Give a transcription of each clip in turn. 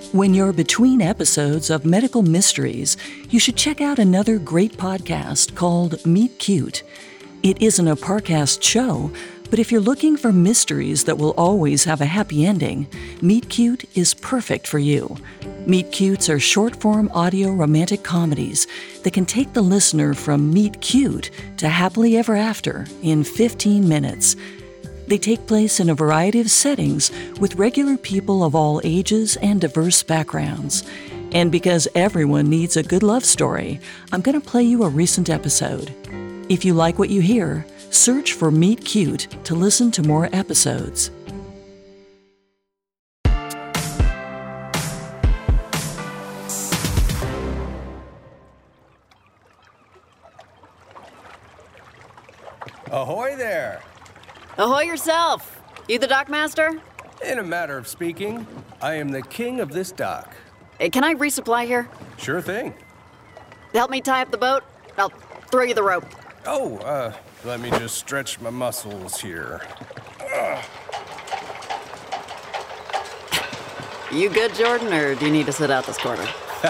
When you're between episodes of Medical Mysteries, you should check out another great podcast called Meet Cute. It isn't a Parcast show, but if you're looking for mysteries that will always have a happy ending, Meet Cute is perfect for you. Meet Cutes are short-form audio romantic comedies that can take the listener from Meet Cute to happily ever after in 15 minutes. They take place in a variety of settings with regular people of all ages and diverse backgrounds. And because everyone needs a good love story, I'm going to play you a recent episode. If you like what you hear, search for Meet Cute to listen to more episodes. Ahoy there! Ahoy yourself! You the dockmaster? In a matter of speaking, I am the king of this dock. Can I resupply here? Sure thing. Help me tie up the boat? I'll throw you the rope. Oh, let me just stretch my muscles here. You good, Jordan, or do you need to sit out this quarter?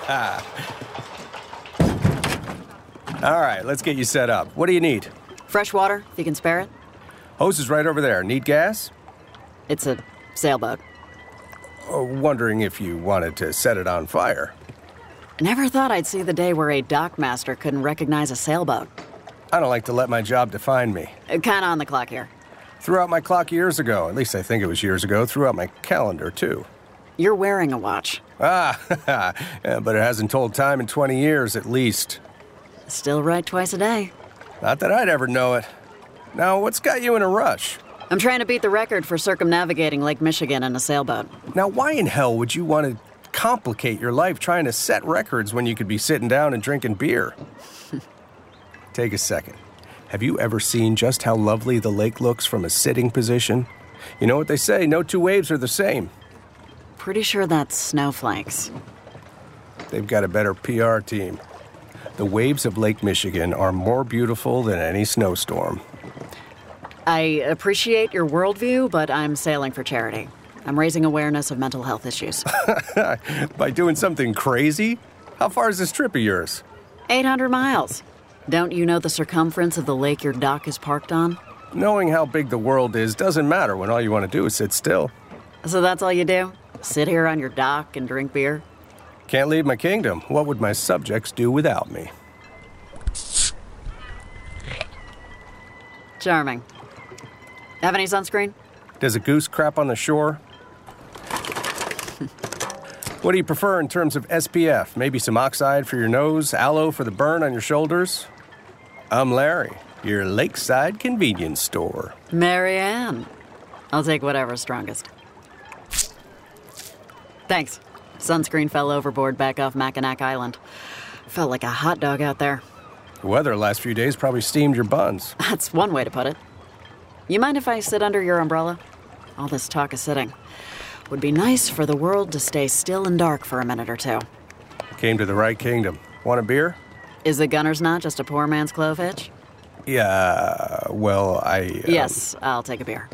All right, let's get you set up. What do you need? Fresh water, if you can spare it. Hose is right over there. Need gas? It's a sailboat. Wondering if you wanted to set it on fire. Never thought I'd see the day where a dockmaster couldn't recognize a sailboat. I don't like to let my job define me. Kinda on the clock here. Threw out my clock years ago. At least I think it was years ago. Threw out my calendar, too. You're wearing a watch. Yeah, but it hasn't told time in 20 years, at least. Still right twice a day. Not that I'd ever know it. Now, what's got you in a rush? I'm trying to beat the record for circumnavigating Lake Michigan in a sailboat. Now, why in hell would you want to complicate your life trying to set records when you could be sitting down and drinking beer? Take a second. Have you ever seen just how lovely the lake looks from a sitting position? You know what they say, no two waves are the same. Pretty sure that's snowflakes. They've got a better PR team. The waves of Lake Michigan are more beautiful than any snowstorm. I appreciate your worldview, but I'm sailing for charity. I'm raising awareness of mental health issues. By doing something crazy? How far is this trip of yours? 800 miles. Don't you know the circumference of the lake your dock is parked on? Knowing how big the world is doesn't matter when all you want to do is sit still. So that's all you do? Sit here on your dock and drink beer? Can't leave my kingdom. What would my subjects do without me? Charming. Have any sunscreen? Does a goose crap on the shore? What do you prefer in terms of SPF? Maybe some oxide for your nose, aloe for the burn on your shoulders? I'm Larry, your lakeside convenience store. Marianne. I'll take whatever's strongest. Thanks. Sunscreen fell overboard back off Mackinac Island. Felt like a hot dog out there. The weather the last few days probably steamed your buns. That's one way to put it. You mind if I sit under your umbrella? All this talk of sitting. Would be nice for the world to stay still and dark for a minute or two. Came to the right kingdom. Want a beer? Is the gunner's knot just a poor man's clove hitch? Yeah, well, Yes, I'll take a beer.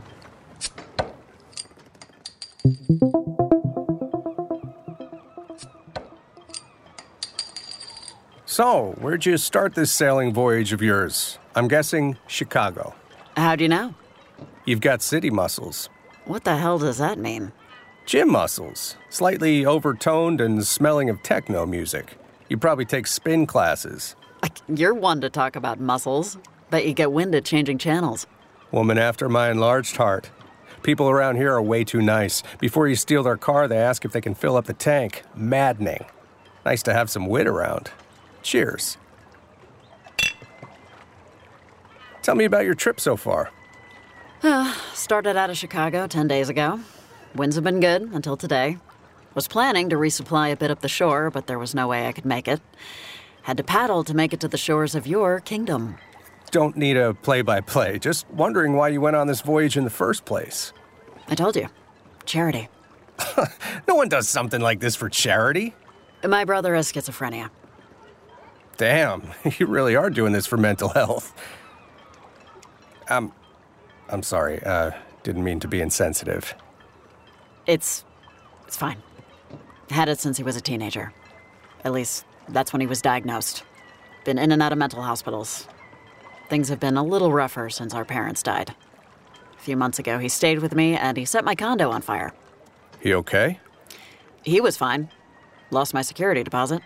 So, where'd you start this sailing voyage of yours? I'm guessing Chicago. How do you know? You've got city muscles. What the hell does that mean? Gym muscles. Slightly overtoned and smelling of techno music. You probably take spin classes. You're one to talk about muscles. Bet you get winded changing channels. Woman after my enlarged heart. People around here are way too nice. Before you steal their car, they ask if they can fill up the tank. Maddening. Nice to have some wit around. Cheers. Tell me about your trip so far. Started out of Chicago 10 days ago. Winds have been good until today. Was planning to resupply a bit up the shore, but there was no way I could make it. Had to paddle to make it to the shores of your kingdom. Don't need a play-by-play. Just wondering why you went on this voyage in the first place. I told you. Charity. No one does something like this for charity. My brother has schizophrenia. Damn, you really are doing this for mental health. I'm sorry. Didn't mean to be insensitive. It's fine. Had it since he was a teenager. At least, that's when he was diagnosed. Been in and out of mental hospitals. Things have been a little rougher since our parents died. A few months ago, he stayed with me and he set my condo on fire. He okay? He was fine. Lost my security deposit.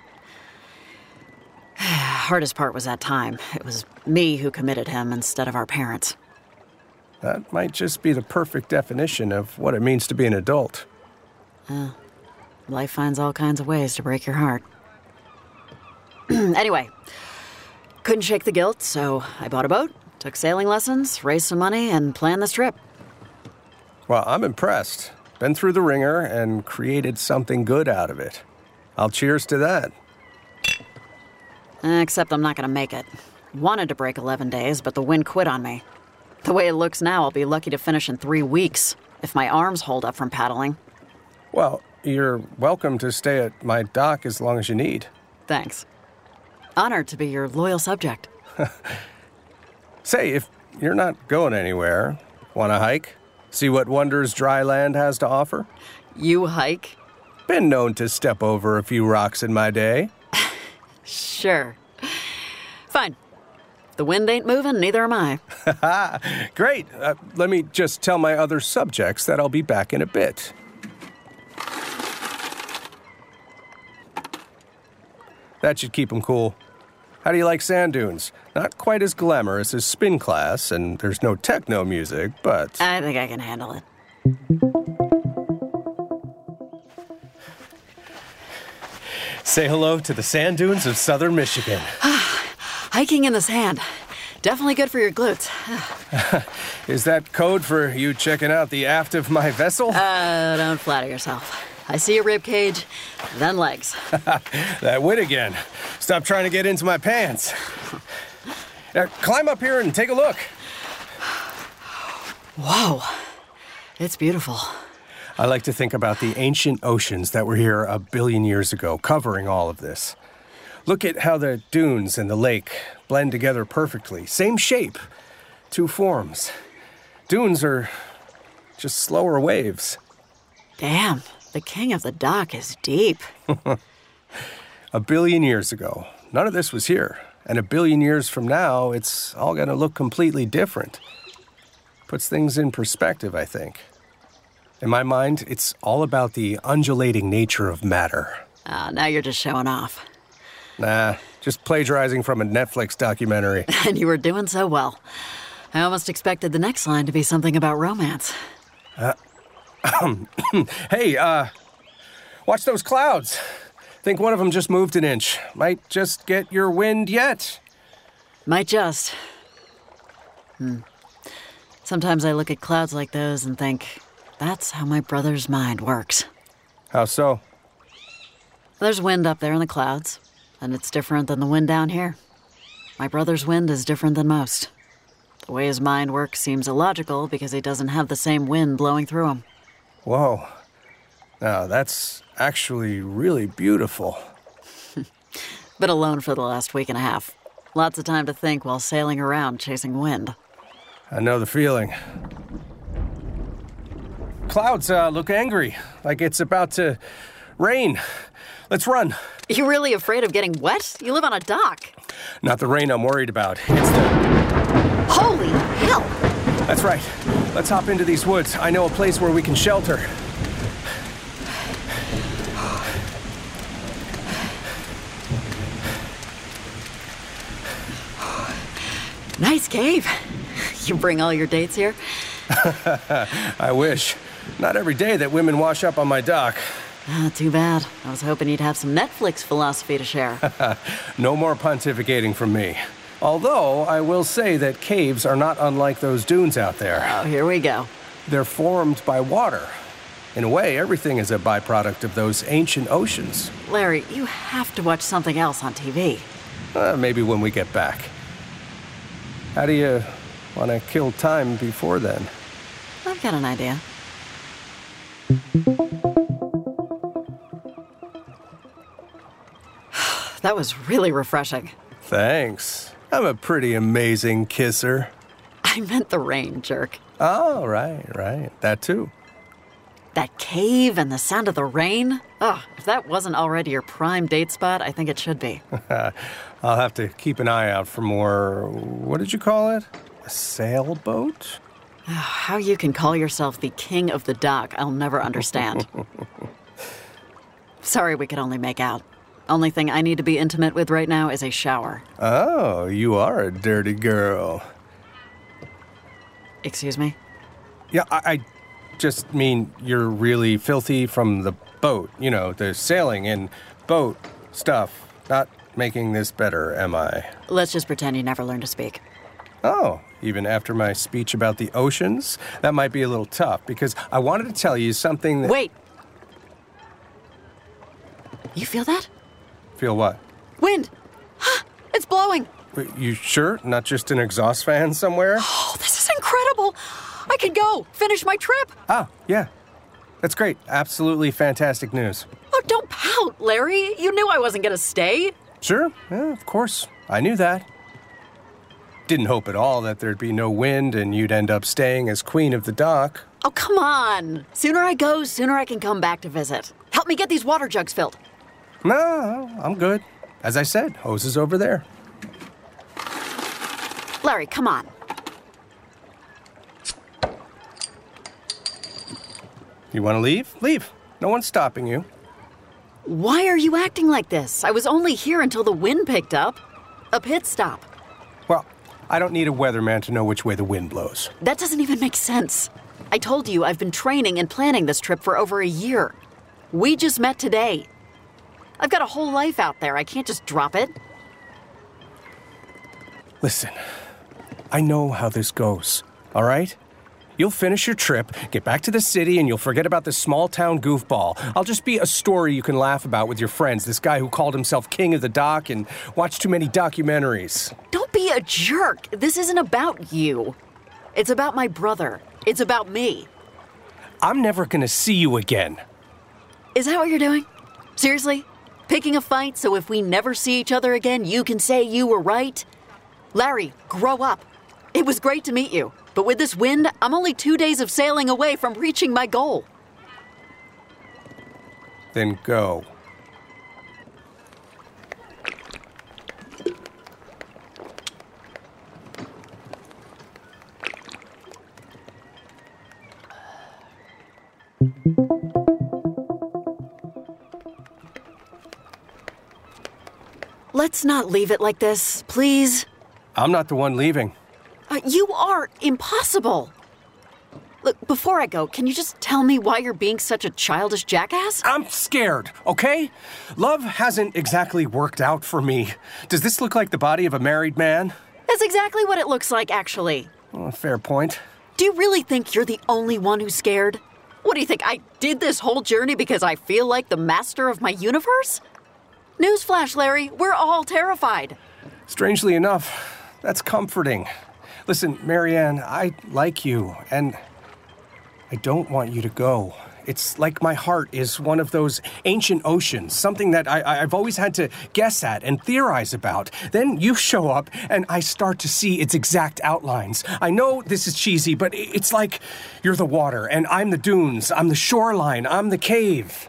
Hardest part was that time. It was me who committed him instead of our parents. That might just be the perfect definition of what it means to be an adult. Life finds all kinds of ways to break your heart. Anyway, couldn't shake the guilt, so I bought a boat, took sailing lessons, raised some money, and planned this trip. Well, I'm impressed. Been through the ringer and created something good out of it. I'll cheers to that. Except I'm not gonna make it. Wanted to break 11 days, but the wind quit on me. The way it looks now, I'll be lucky to finish in 3 weeks, if my arms hold up from paddling. Well, you're welcome to stay at my dock as long as you need. Thanks. Honored to be your loyal subject. Say, if you're not going anywhere, want to hike? See what wonders dry land has to offer? You hike? Been known to step over a few rocks in my day. Sure. Fine. The wind ain't moving, neither am I. Great. Let me just tell my other subjects that I'll be back in a bit. That should keep them cool. How do you like sand dunes? Not quite as glamorous as spin class, and there's no techno music, but... I think I can handle it. Say hello to the sand dunes of southern Michigan. Hiking in the sand. Definitely good for your glutes. Is that code for you checking out the aft of my vessel? Don't flatter yourself. I see a rib cage, then legs. That wit again. Stop trying to get into my pants. Now, climb up here and take a look. Whoa. It's beautiful. I like to think about the ancient oceans that were here a billion years ago, covering all of this. Look at how the dunes and the lake blend together perfectly. Same shape, 2 forms. Dunes are just slower waves. Damn, the king of the dock is deep. A billion years ago, none of this was here. And a billion years from now, it's all going to look completely different. Puts things in perspective, I think. In my mind, it's all about the undulating nature of matter. Now you're just showing off. Nah, just plagiarizing from a Netflix documentary. And you were doing so well. I almost expected the next line to be something about romance. Hey, watch those clouds. Think one of them just moved an inch. Might just get your wind yet. Might just. Sometimes I look at clouds like those and think, that's how my brother's mind works. How so? There's wind up there in the clouds, and it's different than the wind down here. My brother's wind is different than most. The way his mind works seems illogical because he doesn't have the same wind blowing through him. Whoa. Now, that's actually really beautiful. Been alone for the last week and a half. Lots of time to think while sailing around chasing wind. I know the feeling. Clouds look angry, like it's about to rain. Let's run. You really afraid of getting wet? You live on a dock. Not the rain I'm worried about. It's the... Holy hell! That's right. Let's hop into these woods. I know a place where we can shelter. Nice cave. You bring all your dates here? I wish. Not every day that women wash up on my dock. Too bad. I was hoping you'd have some Netflix philosophy to share. No more pontificating from me. Although, I will say that caves are not unlike those dunes out there. Oh, here we go. They're formed by water. In a way, everything is a byproduct of those ancient oceans. Larry, you have to watch something else on TV. Maybe when we get back. How do you want to kill time before then? I've got an idea. That was really refreshing. Thanks. I'm a pretty amazing kisser. I meant the rain, jerk. Oh, right. That too. That cave and the sound of the rain? Oh, if that wasn't already your prime date spot, I think it should be. I'll have to keep an eye out for more, what did you call it? A sailboat? How you can call yourself the king of the dock, I'll never understand. Sorry we could only make out. Only thing I need to be intimate with right now is a shower. Oh, you are a dirty girl. Excuse me? Yeah, I just mean you're really filthy from the boat. You know, the sailing and boat stuff. Not making this better, am I? Let's just pretend you never learned to speak. Oh, even after my speech about the oceans? That might be a little tough, because I wanted to tell you something that... Wait! You feel that? Feel what? Wind! It's blowing! Wait, you sure? Not just an exhaust fan somewhere? Oh, this is incredible! I can go! Finish my trip! Oh, yeah. That's great. Absolutely fantastic news. Oh, don't pout, Larry. You knew I wasn't gonna stay. Sure. Yeah, of course. I knew that. Didn't hope at all that there'd be no wind and you'd end up staying as queen of the dock. Oh, come on. Sooner I go, sooner I can come back to visit. Help me get these water jugs filled. No, I'm good. As I said, hose is over there. Larry, come on. You want to leave? Leave. No one's stopping you. Why are you acting like this? I was only here until the wind picked up. A pit stop. Well, I don't need a weatherman to know which way the wind blows. That doesn't even make sense. I told you I've been training and planning this trip for over a year. We just met today. I've got a whole life out there. I can't just drop it. Listen, I know how this goes, all right? You'll finish your trip, get back to the city, and you'll forget about this small-town goofball. I'll just be a story you can laugh about with your friends, this guy who called himself king of the dock and watched too many documentaries. Don't be a jerk. This isn't about you. It's about my brother. It's about me. I'm never gonna see you again. Is that what you're doing? Seriously? Picking a fight so if we never see each other again, you can say you were right? Larry, grow up. It was great to meet you, but with this wind, I'm only 2 days of sailing away from reaching my goal. Then go. Let's not leave it like this, please. I'm not the one leaving. You are impossible. Look, before I go, can you just tell me why you're being such a childish jackass? I'm scared, okay? Love hasn't exactly worked out for me. Does this look like the body of a married man? That's exactly what it looks like, actually. Fair point. Do you really think you're the only one who's scared? What do you think, I did this whole journey because I feel like the master of my universe? Newsflash, Larry, we're all terrified. Strangely enough, that's comforting. Listen, Marianne, I like you, and I don't want you to go. It's like my heart is one of those ancient oceans, something that I've always had to guess at and theorize about. Then you show up, and I start to see its exact outlines. I know this is cheesy, but it's like you're the water, and I'm the dunes, I'm the shoreline, I'm the cave.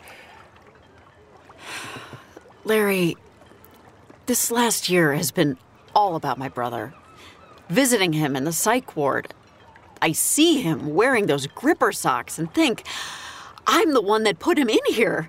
Larry, this last year has been all about my brother. Visiting him in the psych ward. I see him wearing those gripper socks and think, I'm the one that put him in here.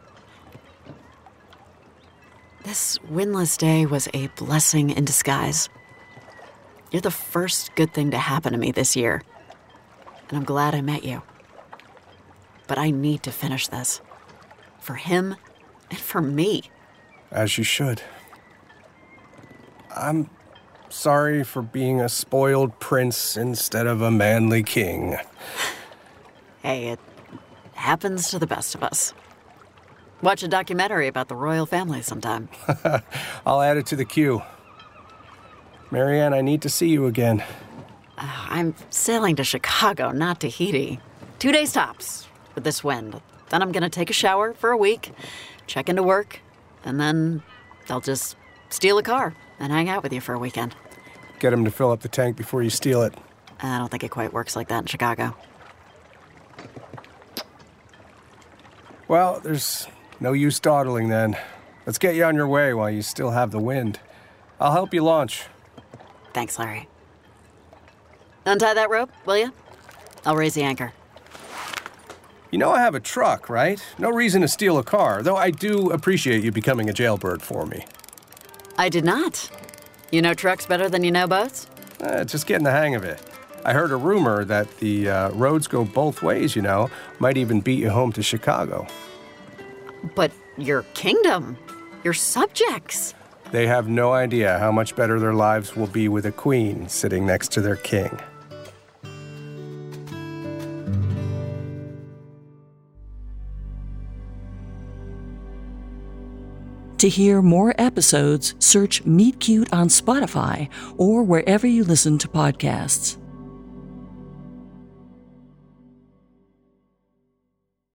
This windless day was a blessing in disguise. You're the first good thing to happen to me this year. And I'm glad I met you. But I need to finish this. For him and for me. As you should. I'm sorry for being a spoiled prince instead of a manly king. Hey, it happens to the best of us. Watch a documentary about the royal family sometime. I'll add it to the queue. Marianne, I need to see you again. I'm sailing to Chicago, not Tahiti. 2 days tops with this wind. Then I'm gonna take a shower for a week, check into work, and then I'll just steal a car and hang out with you for a weekend. Get him to fill up the tank before you steal it. I don't think it quite works like that in Chicago. Well, there's No use dawdling then. Let's get you on your way while you still have the wind. I'll help you launch. Thanks, Larry. Untie that rope, will you? I'll raise the anchor. You know I have a truck, right? No reason to steal a car, though I do appreciate you becoming a jailbird for me. I did not. You know trucks better than you know boats? Just getting the hang of it. I heard a rumor that the roads go both ways, you know. Might even beat you home to Chicago. But your kingdom, your subjects. They have no idea how much better their lives will be with a queen sitting next to their king. To hear more episodes, search Meet Cute on Spotify or wherever you listen to podcasts.